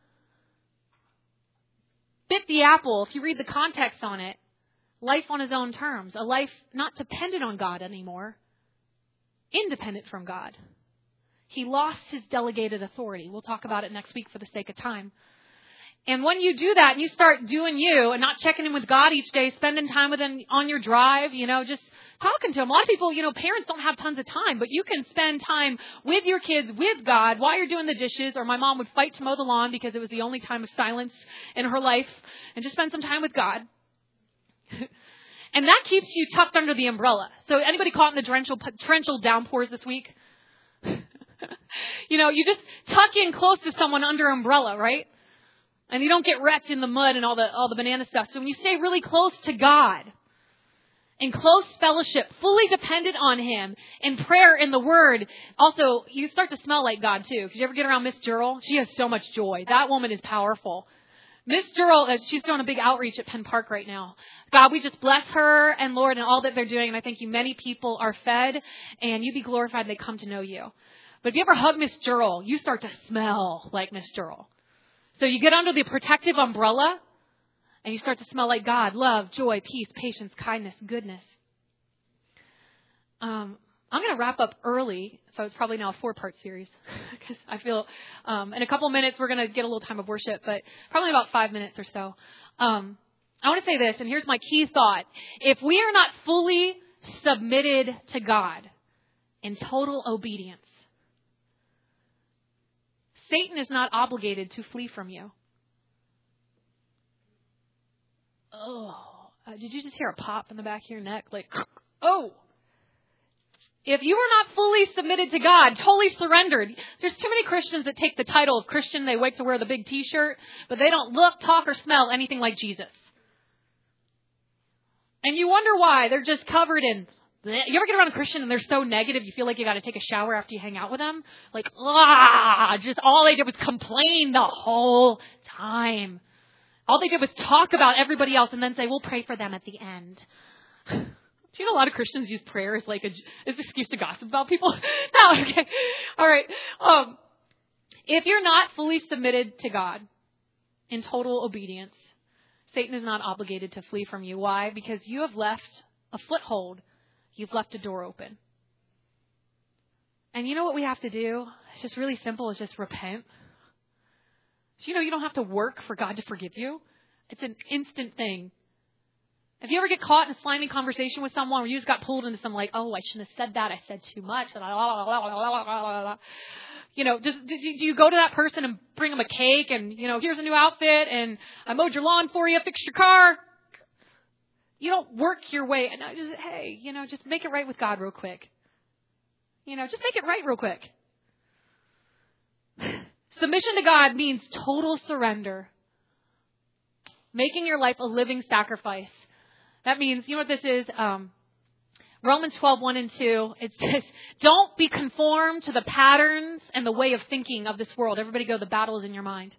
bit the apple, if you read the context on it, life on his own terms, a life not dependent on God anymore, independent from God. He lost his delegated authority. We'll talk about it next week for the sake of time. And when you do that and you start doing you and not checking in with God each day, spending time with Him on your drive, just talking to Him. A lot of people, parents don't have tons of time, but you can spend time with your kids, with God, while you're doing the dishes. Or my mom would fight to mow the lawn because it was the only time of silence in her life, and just spend some time with God. And that keeps you tucked under the umbrella. So anybody caught in the torrential downpours this week? You just tuck in close to someone under umbrella, right? And you don't get wrecked in the mud and all the banana stuff. So when you stay really close to God, in close fellowship, fully dependent on Him, in prayer, in the Word, also, you start to smell like God too. Because you ever get around Miss Jurl? She has so much joy. That woman is powerful. Miss Jurl, she's doing a big outreach at Penn Park right now. God, we just bless her and Lord and all that they're doing. And I thank you, many people are fed and you be glorified. They come to know you. But if you ever hug Miss Jurl, you start to smell like Miss Jurl. So you get under the protective umbrella and you start to smell like God. Love, joy, peace, patience, kindness, goodness. I'm going to wrap up early. So it's probably now a 4-part series because I feel in a couple minutes we're going to get a little time of worship, but probably about 5 minutes or so. I want to say this, and here's my key thought. If we are not fully submitted to God in total obedience, Satan is not obligated to flee from you. Oh, did you just hear a pop in the back of your neck? Like, oh. If you are not fully submitted to God, totally surrendered, there's too many Christians that take the title of Christian. They wait to wear the big T-shirt, but they don't look, talk, or smell anything like Jesus. And you wonder why. They're just covered in... You ever get around a Christian and they're so negative you feel like you got to take a shower after you hang out with them? Like, just all they did was complain the whole time. All they did was talk about everybody else and then say, we'll pray for them at the end. Do you know a lot of Christians use prayer as like as an excuse to gossip about people? No, okay. All right. If you're not fully submitted to God in total obedience, Satan is not obligated to flee from you. Why? Because you have left a foothold. You've left a door open. And you know what we have to do? It's just really simple. It's just repent. So you don't have to work for God to forgive you. It's an instant thing. If you ever get caught in a slimy conversation with someone where you just got pulled into some like, oh, I shouldn't have said that. I said too much. Do you go to that person and bring them a cake and, here's a new outfit and I mowed your lawn for you, fixed your car? You don't work your way. And just make it right with God real quick. Just make it right real quick. Submission to God means total surrender. Making your life a living sacrifice. That means, you know what this is? Romans 12:1-2. It says, don't be conformed to the patterns and the way of thinking of this world. Everybody go, the battle is in your mind.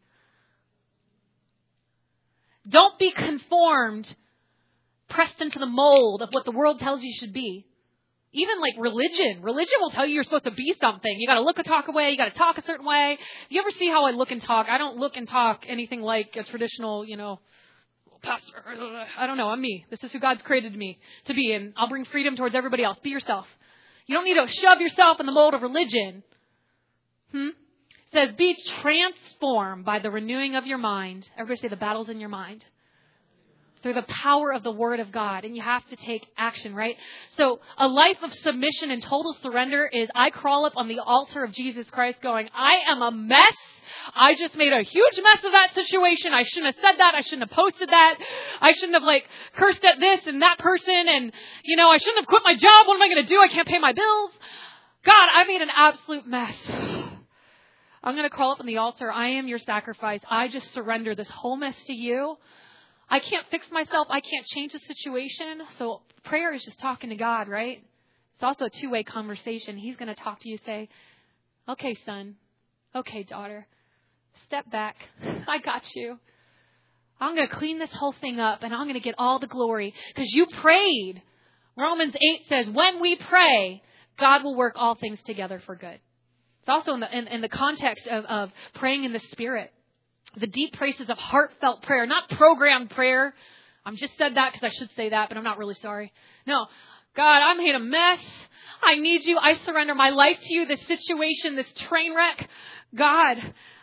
Don't be conformed, pressed into the mold of what the world tells you should be. Even like religion. Religion will tell you you're supposed to be something. You got to look and talk away. You got to talk a certain way. You ever see how I look and talk? I don't look and talk anything like a traditional, pastor. I don't know. I'm me. This is who God's created me to be. And I'll bring freedom towards everybody else. Be yourself. You don't need to shove yourself in the mold of religion. It says, be transformed by the renewing of your mind. Everybody say the battle's in your mind. Through the power of the Word of God. And you have to take action, right? So a life of submission and total surrender is I crawl up on the altar of Jesus Christ going, I am a mess. I just made a huge mess of that situation. I shouldn't have said that. I shouldn't have posted that. I shouldn't have cursed at this and that person. And, I shouldn't have quit my job. What am I going to do? I can't pay my bills. God, I made an absolute mess. I'm going to crawl up on the altar. I am your sacrifice. I just surrender this whole mess to you. I can't fix myself. I can't change the situation. So prayer is just talking to God, right? It's also a two-way conversation. He's going to talk to you, say, okay, son. Okay, daughter. Step back. I got you. I'm going to clean this whole thing up and I'm going to get all the glory because you prayed. Romans 8 says, when we pray, God will work all things together for good. It's also in the context of praying in the Spirit. The deep places of heartfelt prayer, not programmed prayer. I just said that because I should say that, but I'm not really sorry. No. God, I made a mess. I need you. I surrender my life to you. This situation, this train wreck. God,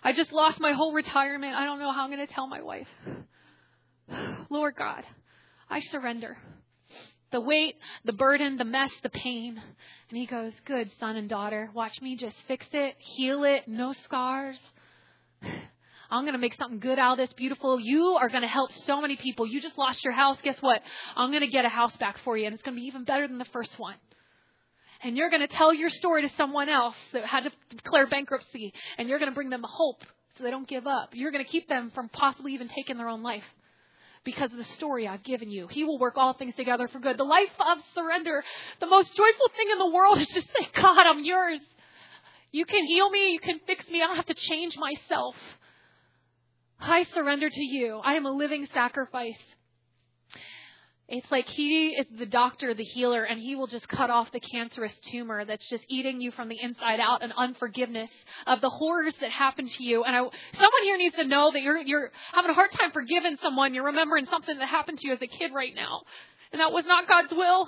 I just lost my whole retirement. I don't know how I'm going to tell my wife. Lord God, I surrender. The weight, the burden, the mess, the pain. And he goes, good, son and daughter. Watch me just fix it, heal it, no scars. I'm going to make something good out of this, beautiful. You are going to help so many people. You just lost your house. Guess what? I'm going to get a house back for you, and it's going to be even better than the first one. And you're going to tell your story to someone else that had to declare bankruptcy, and you're going to bring them hope so they don't give up. You're going to keep them from possibly even taking their own life. Because of the story I've given you. He will work all things together for good. The life of surrender. The most joyful thing in the world is just say, God, I'm yours. You can heal me. You can fix me. I don't have to change myself. I surrender to you. I am a living sacrifice. It's like he is the doctor, the healer, and he will just cut off the cancerous tumor that's just eating you from the inside out, and unforgiveness of the horrors that happened to you. And someone here needs to know that you're having a hard time forgiving someone. You're remembering something that happened to you as a kid right now. And that was not God's will.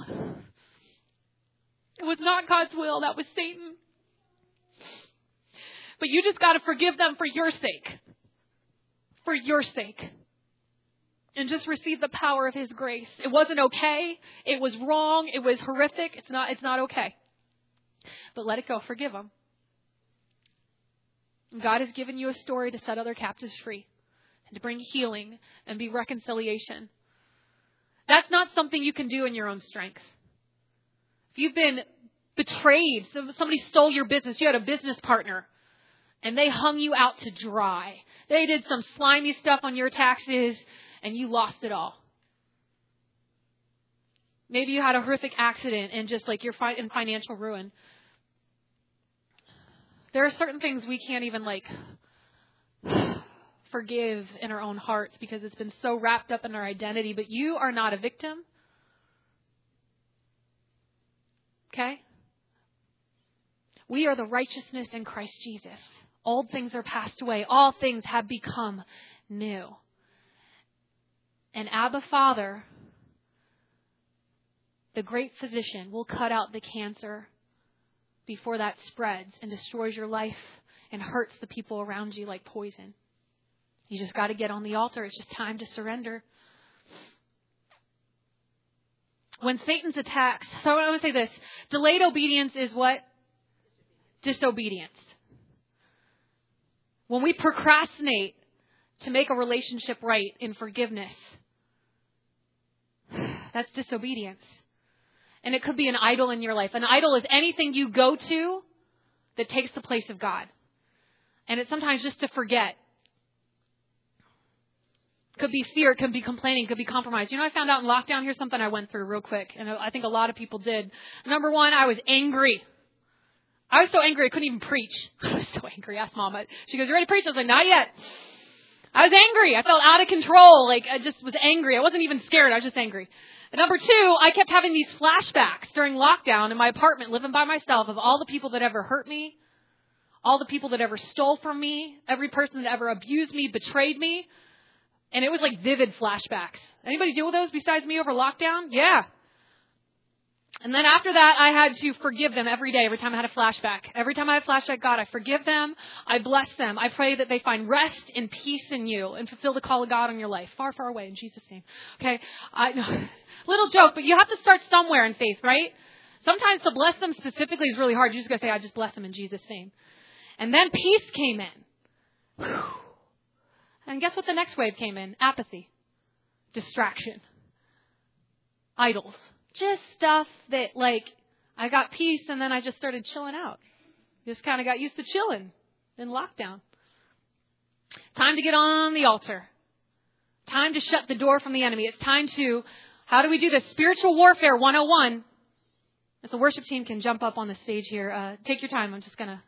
It was not God's will. That was Satan. But you just got to forgive them for your sake. For your sake. And just receive the power of his grace. It wasn't okay. It was wrong. It was horrific. It's not okay. But let it go. Forgive them. God has given you a story to set other captives free. And to bring healing and be reconciliation. That's not something you can do in your own strength. If you've been betrayed, somebody stole your business, you had a business partner, and they hung you out to dry. They did some slimy stuff on your taxes, and you lost it all. Maybe you had a horrific accident and just like you're in financial ruin. There are certain things we can't even forgive in our own hearts because it's been so wrapped up in our identity. But you are not a victim. Okay? We are the righteousness in Christ Jesus. Old things are passed away. All things have become new. And Abba Father, the great physician, will cut out the cancer before that spreads and destroys your life and hurts the people around you like poison. You just got to get on the altar. It's just time to surrender. When Satan's attacks, so I want to say this, delayed obedience is what? Disobedience. When we procrastinate to make a relationship right in forgiveness, that's disobedience. And it could be an idol in your life. An idol is anything you go to that takes the place of God. And it's sometimes just to forget. Could be fear, could be complaining, could be compromise. You know, I found out in lockdown, here's something I went through real quick. And I think a lot of people did. Number one, I was angry. I was so angry I couldn't even preach. I was so angry. I asked Mom. She goes, you ready to preach? I was like, not yet. I was angry. I felt out of control. I just was angry. I wasn't even scared. I was just angry. And number two, I kept having these flashbacks during lockdown in my apartment, living by myself, of all the people that ever hurt me, all the people that ever stole from me, every person that ever abused me, betrayed me. And it was like vivid flashbacks. Anybody deal with those besides me over lockdown? Yeah. And then after that, I had to forgive them every day, every time I had a flashback. Every time I had a flashback, God, I forgive them. I bless them. I pray that they find rest and peace in you and fulfill the call of God on your life. Far, far away in Jesus' name. Okay? Little joke, but you have to start somewhere in faith, right? Sometimes to bless them specifically is really hard. You just got to say, I just bless them in Jesus' name. And then peace came in. Whew. And guess what the next wave came in? Apathy. Distraction. Idols. Just stuff that, I got peace and then I just started chilling out. Just kind of got used to chilling in lockdown. Time to get on the altar. Time to shut the door from the enemy. It's time to, how do we do this? Spiritual Warfare 101. If the worship team can jump up on the stage here, take your time. I'm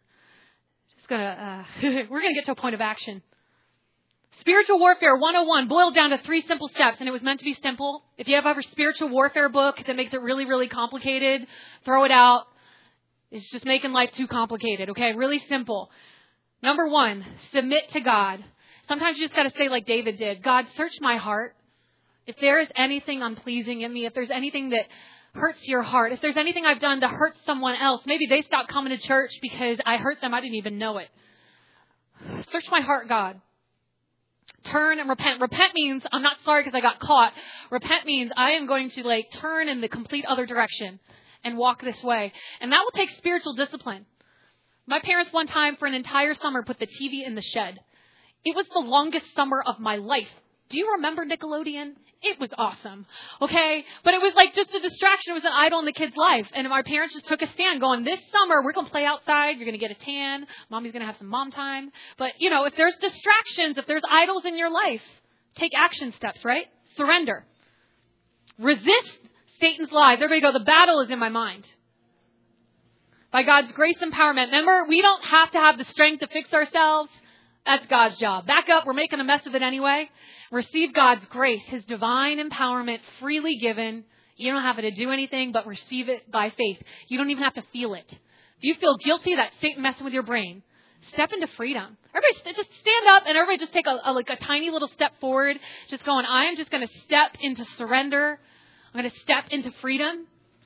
we're going to get to a point of action. Spiritual Warfare 101 boiled down to 3 simple steps, and it was meant to be simple. If you have ever spiritual warfare book that makes it really, really complicated, throw it out. It's just making life too complicated, okay? Really simple. Number 1, submit to God. Sometimes you just got to say like David did, God, search my heart. If there is anything unpleasing in me, if there's anything that hurts your heart, if there's anything I've done to hurt someone else, maybe they stopped coming to church because I hurt them, I didn't even know it. Search my heart, God. Turn and repent. Repent means I'm not sorry because I got caught. Repent means I am going to turn in the complete other direction and walk this way. And that will take spiritual discipline. My parents one time for an entire summer put the TV in the shed. It was the longest summer of my life. Do you remember Nickelodeon? It was awesome. Okay? But it was just a distraction. It was an idol in the kid's life. And our parents just took a stand going, this summer we're going to play outside. You're going to get a tan. Mommy's going to have some mom time. But, if there's distractions, if there's idols in your life, take action steps, right? Surrender. Resist Satan's lies. Everybody go, the battle is in my mind. By God's grace and empowerment. Remember, we don't have to have the strength to fix ourselves. That's God's job. Back up. We're making a mess of it anyway. Receive God's grace, His divine empowerment freely given. You don't have to do anything but receive it by faith. You don't even have to feel it. If you feel guilty, that's Satan messing with your brain. Step into freedom. Everybody just stand up and everybody just take a tiny little step forward. Just going, I am just going to step into surrender. I'm going to step into freedom.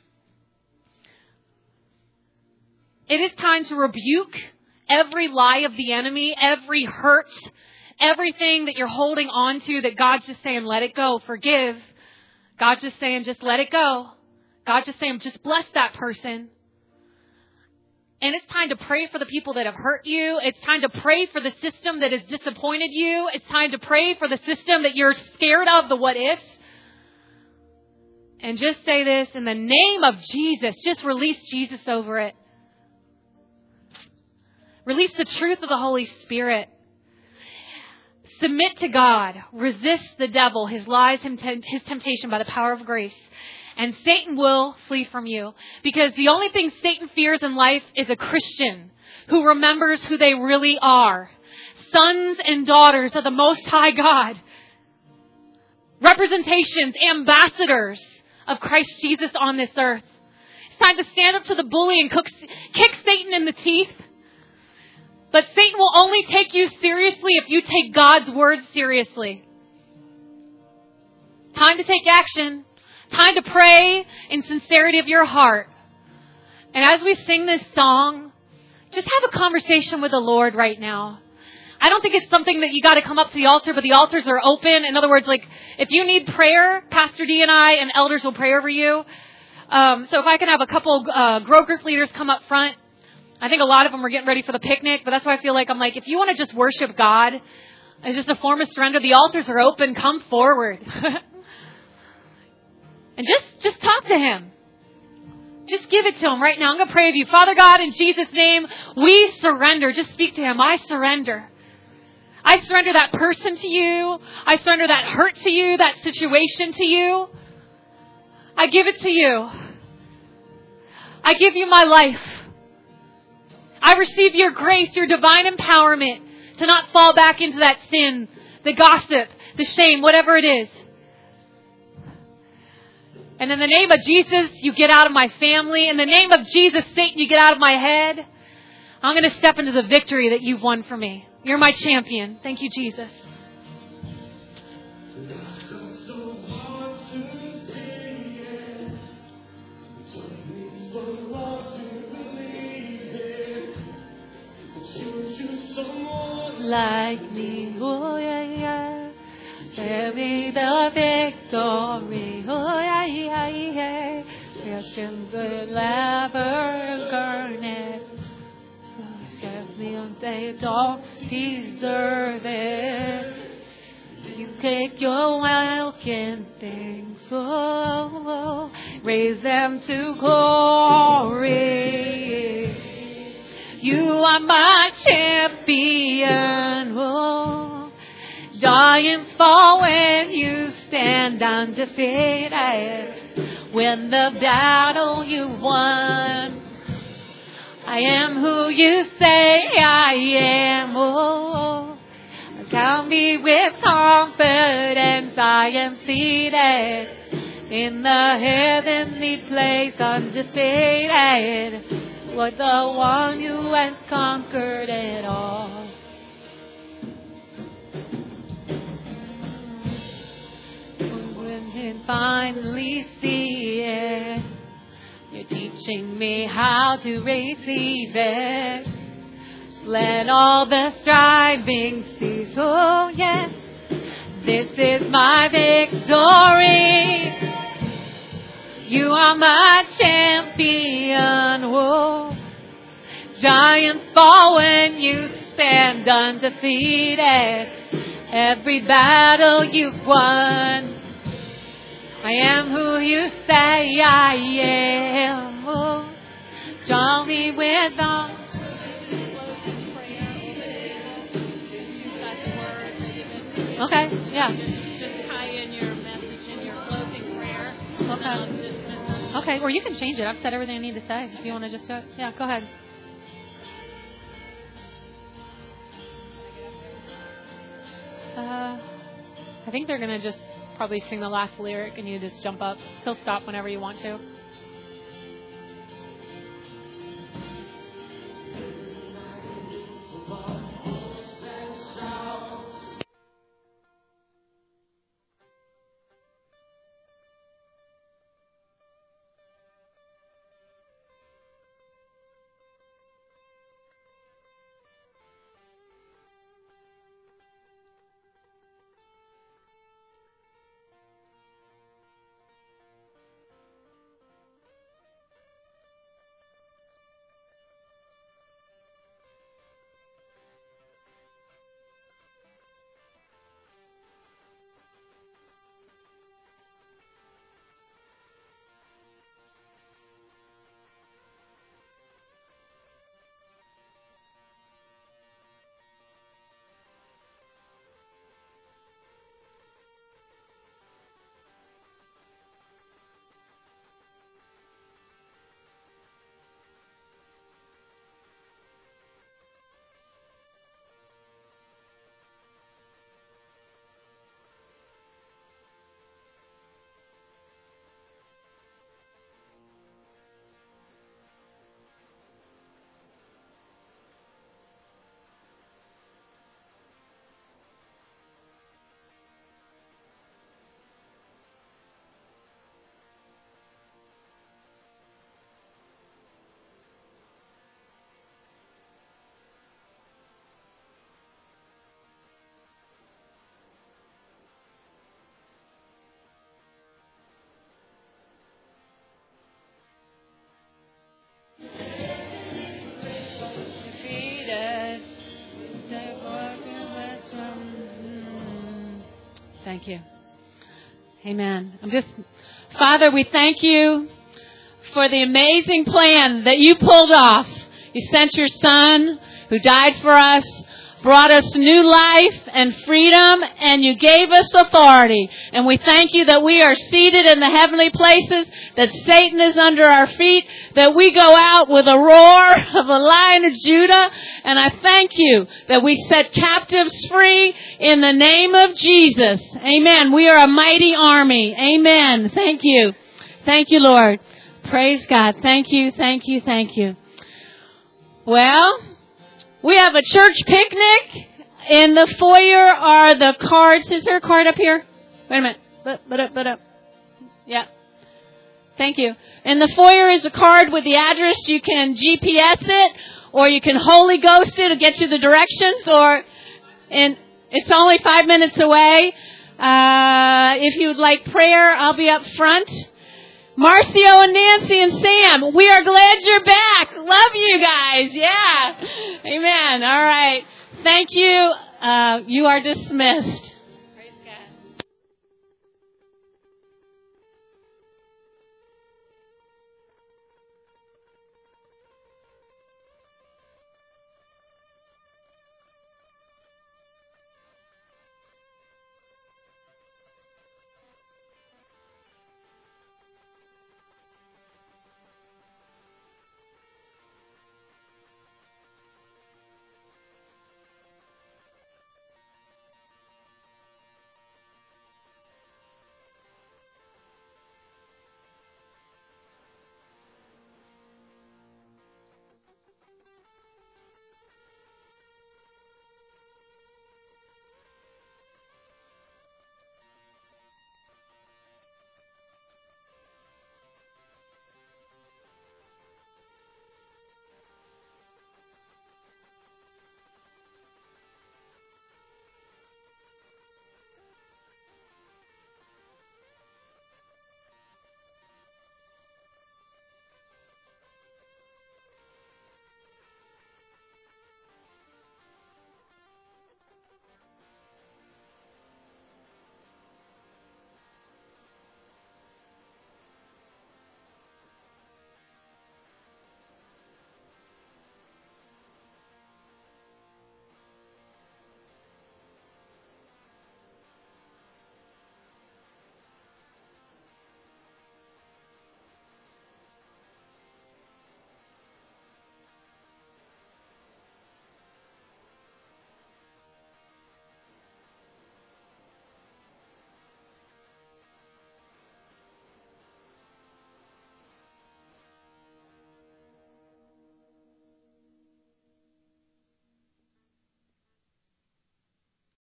It is time to rebuke every lie of the enemy, every hurt, everything that you're holding on to that God's just saying, let it go, forgive. God's just saying, just let it go. God's just saying, just bless that person. And it's time to pray for the people that have hurt you. It's time to pray for the system that has disappointed you. It's time to pray for the system that you're scared of, the what ifs. And just say this, in the name of Jesus, just release Jesus over it. Release the truth of the Holy Spirit. Submit to God. Resist the devil, his lies, his temptation by the power of grace. And Satan will flee from you. Because the only thing Satan fears in life is a Christian who remembers who they really are. Sons and daughters of the Most High God. Representations, ambassadors of Christ Jesus on this earth. It's time to stand up to the bully and kick Satan in the teeth. But Satan will only take you seriously if you take God's word seriously. Time to take action. Time to pray in sincerity of your heart. And as we sing this song, just have a conversation with the Lord right now. I don't think it's something that you got to come up to the altar, but the altars are open. In other words, if you need prayer, Pastor D and I and elders will pray over you. So if I can have a couple grow group leaders come up front. I think a lot of them are getting ready for the picnic, but that's why I feel if you want to just worship God as just a form of surrender, the altars are open. Come forward. And just talk to Him. Just give it to Him right now. I'm going to pray with you. Father God, in Jesus' name, we surrender. Just speak to Him. I surrender. I surrender that person to you. I surrender that hurt to you, that situation to you. I give it to you. I give you my life. I receive your grace, your divine empowerment to not fall back into that sin, the gossip, the shame, whatever it is. And in the name of Jesus, you get out of my family. In the name of Jesus, Satan, you get out of my head. I'm going to step into the victory that you've won for me. You're my champion. Thank you, Jesus. Like me, oh yeah, yeah. Give me the victory, oh yeah, yeah, yeah. Christian good lever garnet. Give me on they don't deserve it. You take your welcome things, oh, raise them to glory. You are my champion, oh. Giants fall when you stand undefeated. When the battle you won, I am who you say I am, oh. Count me with confidence, I am seated in the heavenly place undefeated. Lord, the one who has conquered it all. When you finally see it, you're teaching me how to receive it. Let all the striving cease. Oh, yes. This is my victory. You are my champion. Oh, giants fall when you stand undefeated. Every battle you've won. I am who you say I am. Oh, draw me with all. Okay, yeah. Just tie in your message in your closing prayer. Okay. Okay, or you can change it. I've said everything I need to say. If you want to just do it. Yeah, go ahead. I think they're going to just probably sing the last lyric and you just jump up. He'll stop whenever you want to. Thank you. Amen. Father, we thank you for the amazing plan that you pulled off. You sent your Son who died for us, brought us new life and freedom, and you gave us authority. And we thank you that we are seated in the heavenly places, that Satan is under our feet, that we go out with a roar of a Lion of Judah. And I thank you that we set captives free in the name of Jesus. Amen. We are a mighty army. Amen. Thank you. Thank you, Lord. Praise God. Thank you, thank you, thank you. Well, we have a church picnic. In the foyer are the cards. Is there a card up here? Wait a minute. But up. Yeah. Thank you. In the foyer is a card with the address. You can GPS it, or you can Holy Ghost it to get you the directions, and it's only 5 minutes away. If you'd like prayer, I'll be up front. Marcio and Nancy and Sam, we are glad you're back. Love you guys. Yeah. Amen. All right. Thank you. You are dismissed.